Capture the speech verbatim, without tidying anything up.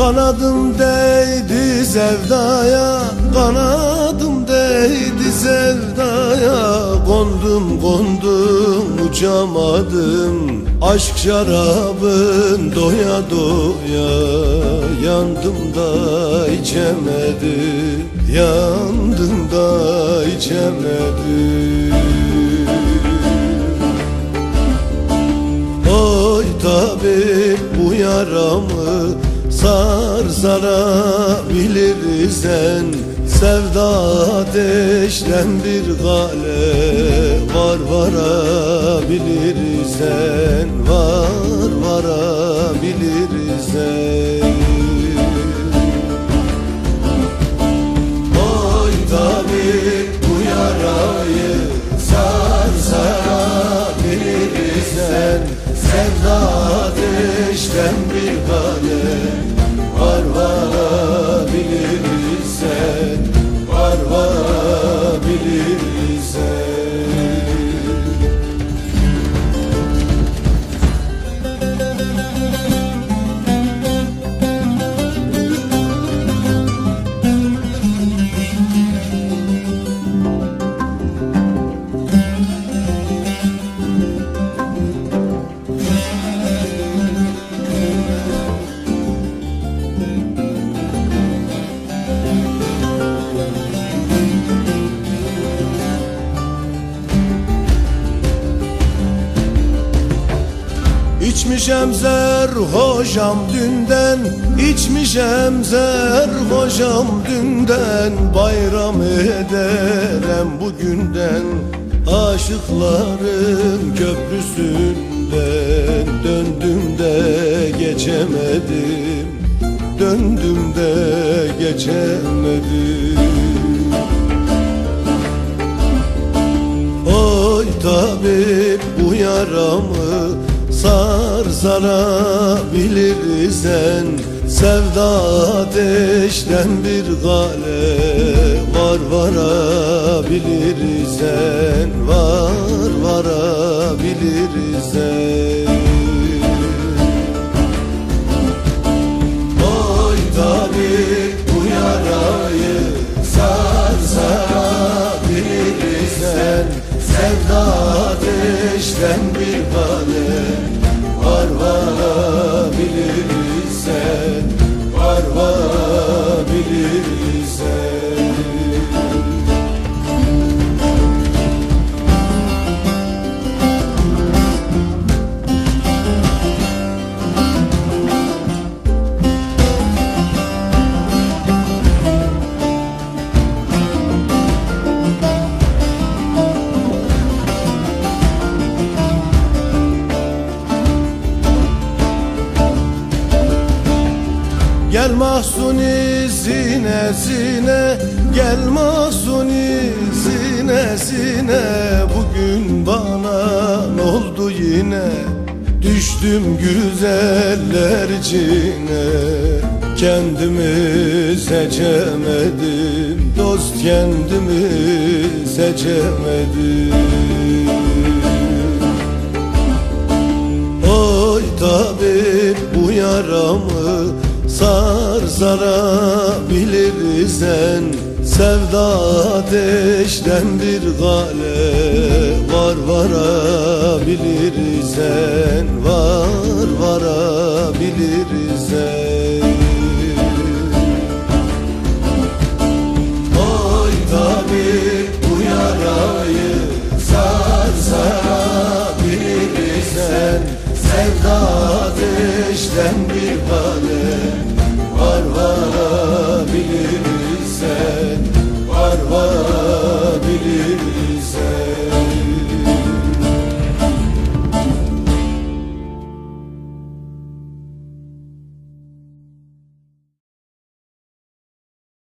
Kanadım değdi sevdaya, kanadım değdi sevdaya. Kondum kondum uçamadım, aşk şarabın doya doya. Yandım da içemedim, yandım da içemedim. Oy tabip bu yaramı sar sarabilirsen. Sevda ateşten bir gale var varabilirsen, var varabilirsen. Oy tabip bu yarayı sar sarabilirsen. Sevda ateşten bir gale var varabilirsen, var varabilirsen. İçmişem zerhoşam dünden, içmişem zerhoşam dünden. Bayram ederem bugünden, aşıkların köprüsünden. Döndüm de geçemedim, döndüm de geçemedim. Oy tabip bu yaramı sar sarabilirsen. Sevda ateşten bir gale var varabilirsen, var varabilirsen. Oy tabip bu yarayı sar sarabilirsen. Sevda ateşten bir gale var varabilirsen, var varabilirsen. Gel mahzuni zine zine, gel mahzuni zine zine. Bugün bana ne oldu yine, düştüm güzeller içine. Kendimi seçemedim dost, kendimi seçemedim. Oy tabip bu yaramı sar sarabilirsen. Sevda ateşten bir gale var varabilirsen, var varabilirsen. Oy tabip bu yarayı sar sarabilirsen. Sevda ateşten bir gale